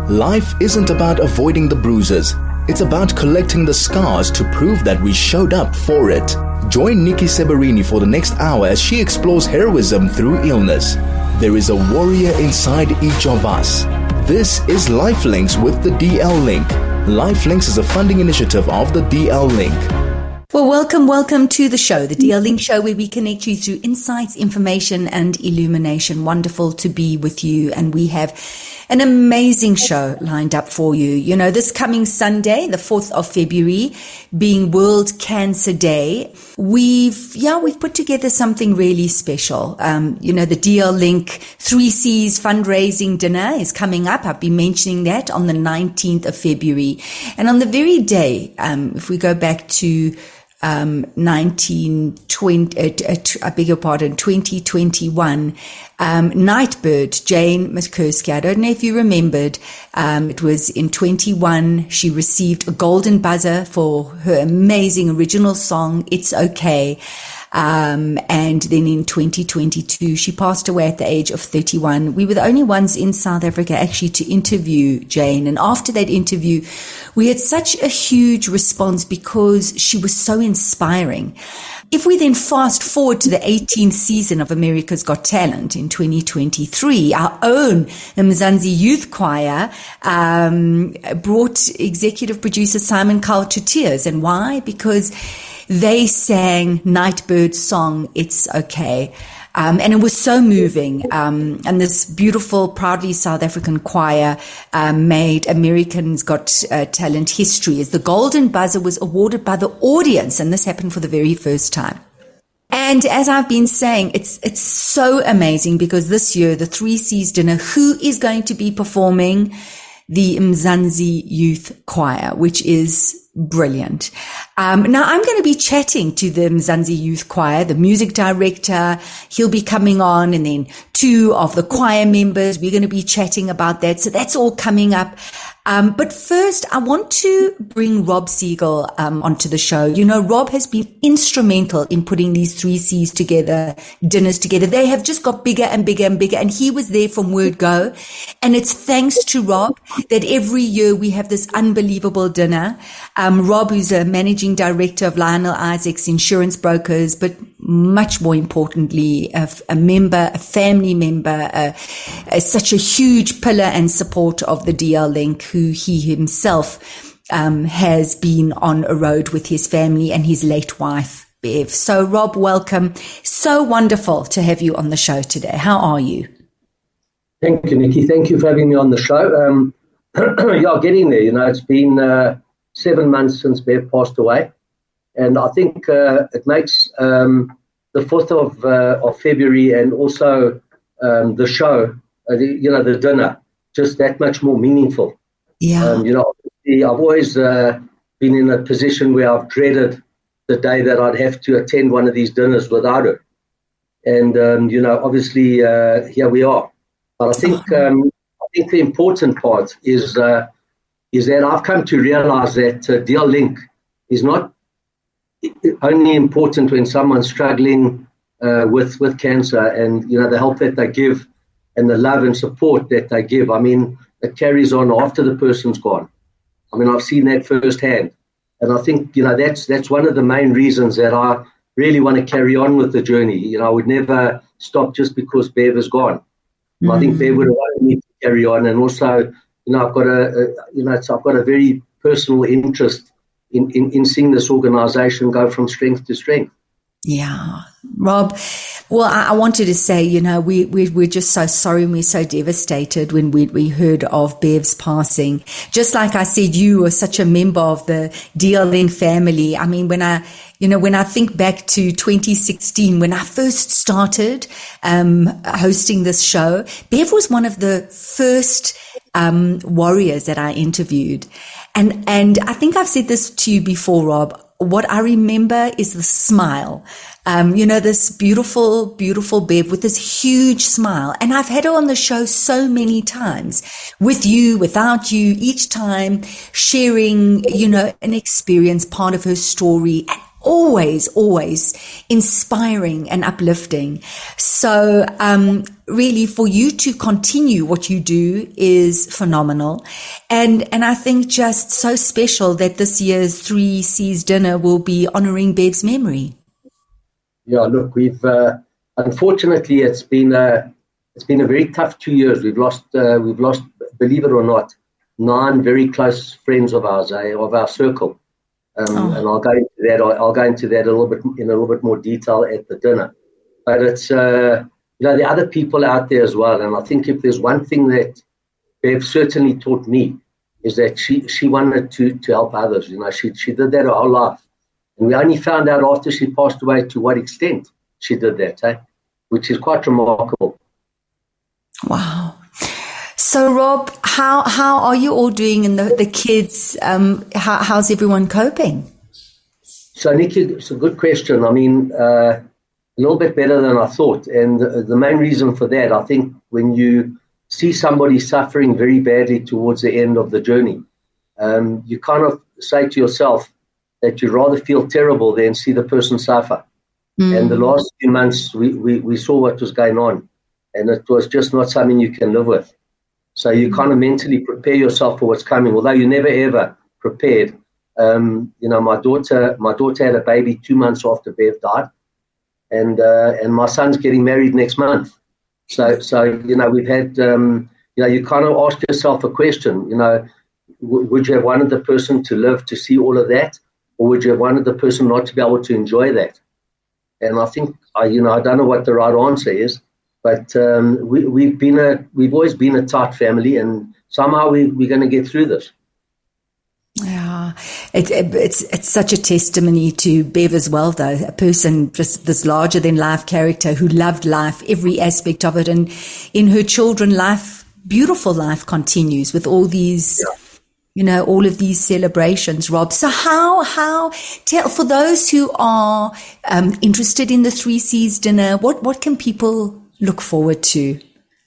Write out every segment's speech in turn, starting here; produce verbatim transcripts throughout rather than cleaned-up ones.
Life isn't about avoiding the bruises. It's about collecting the scars to prove that we showed up for it. Join Nikki Seberini for the next hour as she explores heroism through illness. There is a warrior inside each of us. This is Lifelinks with the D L Link. Lifelinks is a funding initiative of the D L Link. Well, welcome, welcome to the show, the D L Link show, where we connect you through insights, information, and illumination. Wonderful to be with you. And we have an amazing show lined up for you. You know, this coming Sunday, the fourth of February, being World Cancer Day, we've, yeah, we've put together something really special. Um, you know, the D L Link three C's fundraising dinner is coming up. I've been mentioning that on the nineteenth of February. And on the very day, um, if we go back to Um, nineteen twenty, uh, uh, I beg your pardon, twenty twenty-one, um, Nightbird, Jane McCurskey. I don't know if you remembered. Um, it was in twenty-one. She received a golden buzzer for her amazing original song, It's Okay. Um, and then in twenty twenty-two, she passed away at the age of thirty-one. We were the only ones in South Africa actually to interview Jane. And after that interview, we had such a huge response because she was so inspiring. If we then fast forward to the eighteenth season of America's Got Talent in twenty twenty-three, our own Mzansi Youth Choir um, brought executive producer Simon Cowell to tears. And why? Because they sang Nightbird's song, It's Okay. Um, and it was so moving. Um, and this beautiful, proudly South African choir um, made Americans Got uh, Talent history as the Golden Buzzer was awarded by the audience. And this happened for the very first time. And as I've been saying, it's it's so amazing because this year, the three C's dinner, who is going to be performing? The Mzansi Youth Choir, which is brilliant. Um, now I'm going to be chatting to the Mzansi Youth Choir, the music director. He'll be coming on, and then two of the choir members. We're going to be chatting about that. So that's all coming up. Um, but first, I want to bring Rob Siegel um, onto the show. You know, Rob has been instrumental in putting these three C's together, dinners together. They have just got bigger and bigger and bigger, and he was there from word go. And it's thanks to Rob that every year we have this unbelievable dinner. Um, Rob, who's a managing director of Lionel Isaacs Insurance Brokers, but much more importantly, a, a member, a family member, uh, uh, such a huge pillar and support of the D L Link, who he himself um, has been on a road with his family and his late wife, Bev. So, Rob, welcome. So wonderful to have you on the show today. How are you? Thank you, Nikki. Thank you for having me on the show. Um, yeah, getting there. You know, it's been uh, seven months since Bev passed away. And I think uh, it makes um, the fourth of, uh, of February and also um, the show, uh, the, you know, the dinner, just that much more meaningful. Yeah. Um, you know, I've always uh, been in a position where I've dreaded the day that I'd have to attend one of these dinners without her. And, um, you know, obviously uh, here we are. But I think um, I think the important part is, uh, is that I've come to realize that uh, D L Link is not only important when someone's struggling uh, with with cancer, and you know the help that they give and the love and support that they give. I mean, it carries on after the person's gone. I mean, I've seen that firsthand, and I think you know that's that's one of the main reasons that I really want to carry on with the journey. You know, I would never stop just because Bev is gone. Mm-hmm. I think Bev would have wanted me to carry on, and also, you know, I've got a, a you know, it's, I've got a very personal interest in, in, in seeing this organization go from strength to strength. Yeah. Rob, well, I, I wanted to say, you know, we, we, we're just so sorry and we're so devastated when we, we heard of Bev's passing. Just like I said, you were such a member of the D L Link family. I mean, when I, you know, when I think back to twenty sixteen, when I first started um, hosting this show, Bev was one of the first um, warriors that I interviewed. And, and I think I've said this to you before, Rob. What I remember is the smile. Um, you know, this beautiful, beautiful Bev with this huge smile. And I've had her on the show so many times, with you, without you, each time sharing, you know, an experience, part of her story, and always, always inspiring and uplifting. So, um, really for you to continue what you do is phenomenal. And, and I think just so special that this year's Three C's dinner will be honoring Bev's memory. Yeah, look, we've, uh, unfortunately, it's been a, it's been a very tough two years. We've lost, uh, we've lost, believe it or not, nine very close friends of ours, eh, of our circle. Um, oh. And I'll go into that. I'll, I'll go into that a little bit in a little bit more detail at the dinner. But it's, uh, you know, the other people out there as well. And I think if there's one thing that Bev certainly taught me is that she, she wanted to, to help others. You know, she she did that her whole life. And we only found out after she passed away to what extent she did that, eh? Which is quite remarkable. Wow. So, Rob, how how are you all doing, and the, the kids? Um, how, how's everyone coping? So, Nikki, it's a good question. I mean, uh, a little bit better than I thought. And the, the main reason for that, I think, when you see somebody suffering very badly towards the end of the journey, um, you kind of say to yourself that you'd rather feel terrible than see the person suffer. Mm. And the last few months, we, we, we saw what was going on, and it was just not something you can live with. So you kind of mentally prepare yourself for what's coming, although you never ever prepared. Um, you know, my daughter, my daughter had a baby two months after Bev died, and uh, and my son's getting married next month. So so you know, we've had um, you know, you kind of ask yourself a question. You know, w- would you have wanted the person to live to see all of that, or would you have wanted the person not to be able to enjoy that? And I think I, you know, I don't know what the right answer is. But um, we, we've been a, we've always been a tight family, and somehow we, we're going to get through this. Yeah, it, it, it's it's such a testimony to Bev as well, though. A person, just this larger than life character who loved life, every aspect of it, and in her children, life, beautiful life, continues with all these. Yeah. You know, all of these celebrations, Rob. So how, how, tell, for those who are um, interested in the Three C's dinner, what, what can people look forward to?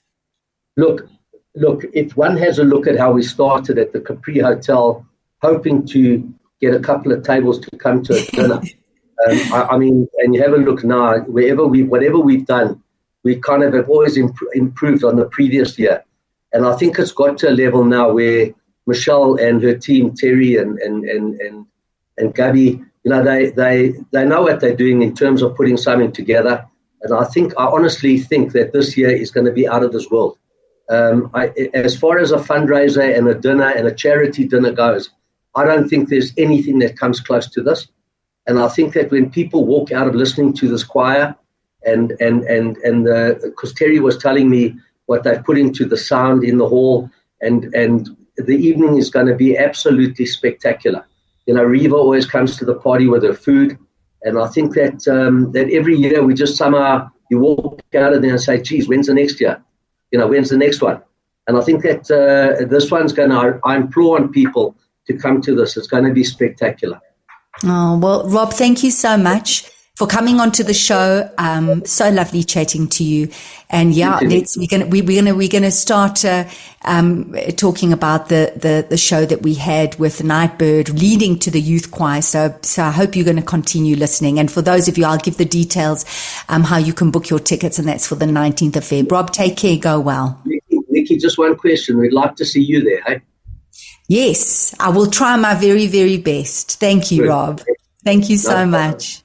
Look, look, if one has a look at how we started at the Capri Hotel, hoping to get a couple of tables to come to a dinner. um, I, I mean, and you have a look now, wherever we, whatever we've done, we kind of have always imp- improved on the previous year. And I think it's got to a level now where Michelle and her team, Terry and and and and, and Gabby, you know, they, they they know what they're doing in terms of putting something together. And I think, I honestly think that this year is going to be out of this world. Um, I, as far as a fundraiser and a dinner and a charity dinner goes, I don't think there's anything that comes close to this. And I think that when people walk out of listening to this choir, and and and and because Terry was telling me what they've put into the sound in the hall, and and the evening is going to be absolutely spectacular. You know, Reva always comes to the party with her food, and I think that um, that every year we just somehow, you walk out of there and say, geez, when's the next year? You know, when's the next one? And I think that uh, this one's going to, I implore on people to come to this. It's going to be spectacular. Oh, well, Rob, thank you so much for coming onto the show. Um, so lovely chatting to you. And yeah, let's, we're going to, we, we're going to, we're going to start, uh, um, talking about the, the, the show that we had with Nightbird leading to the youth choir. So, so I hope you're going to continue listening. And for those of you, I'll give the details, um, how you can book your tickets, and that's for the nineteenth of February. Rob, take care. Go well. Nikki, Nikki, just one question. We'd like to see you there. Hey? Yes, I will try my very, very best. Thank you, Good. Rob. Thank you so no much.